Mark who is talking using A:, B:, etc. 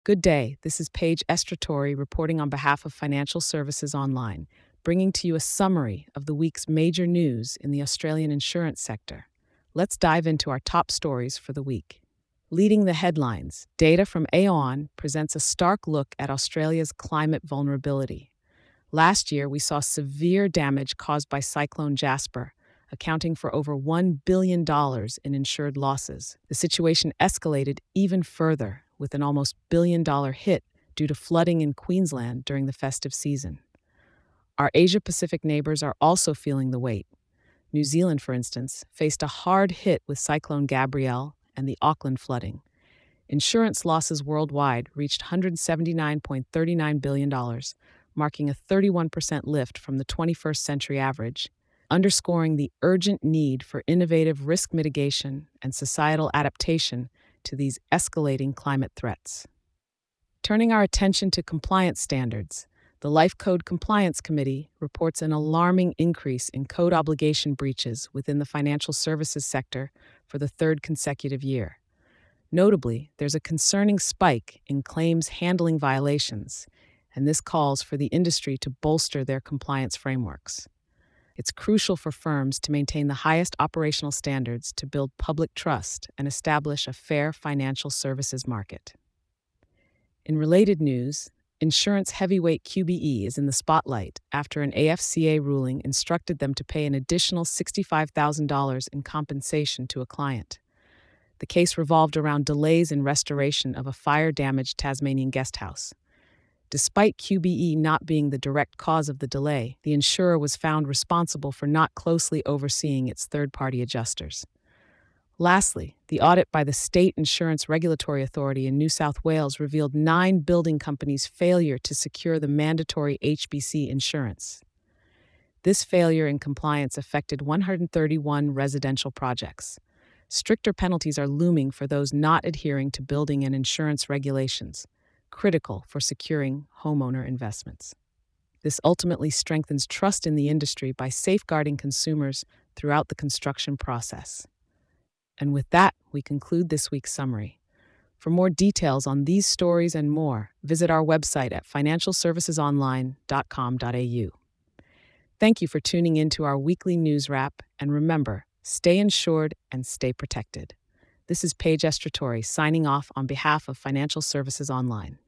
A: Good day. This is Paige Estratori reporting on behalf of Financial Services Online, bringing to you a summary of the week's major news in the Australian insurance sector. Let's dive into our top stories for the week. Leading the headlines, data from Aon presents a stark look at Australia's climate vulnerability. Last year, we saw severe damage caused by Cyclone Jasper, accounting for over $1 billion in insured losses. The situation escalated even further with an almost $1 billion hit due to flooding in Queensland during the festive season. Our Asia-Pacific neighbors are also feeling the weight. New Zealand, for instance, faced a hard hit with Cyclone Gabrielle and the Auckland flooding. Insurance losses worldwide reached $179.39 billion, marking a 31% lift from the 21st century average, underscoring the urgent need for innovative risk mitigation and societal adaptation to these escalating climate threats. Turning our attention to compliance standards, the Life Code Compliance Committee reports an alarming increase in code obligation breaches within the financial services sector for the third consecutive year. Notably, there's a concerning spike in claims handling violations, and this calls for the industry to bolster their compliance frameworks. It's crucial for firms to maintain the highest operational standards to build public trust and establish a fair financial services market. In related news, insurance heavyweight QBE is in the spotlight after an AFCA ruling instructed them to pay an additional $65,000 in compensation to a client. The case revolved around delays in restoration of a fire-damaged Tasmanian guest house. Despite QBE not being the direct cause of the delay, the insurer was found responsible for not closely overseeing its third-party adjusters. Lastly, the audit by the State Insurance Regulatory Authority in New South Wales revealed 9 building companies' failure to secure the mandatory HBC insurance. This failure in compliance affected 131 residential projects. Stricter penalties are looming for those not adhering to building and insurance regulations, critical for securing homeowner investments. This ultimately strengthens trust in the industry by safeguarding consumers throughout the construction process. And with that, we conclude this week's summary. For more details on these stories and more, visit our website at financialservicesonline.com.au. Thank you for tuning in to our weekly news wrap, and remember, stay insured and stay protected. This is Paige Estratori signing off on behalf of Financial Services Online.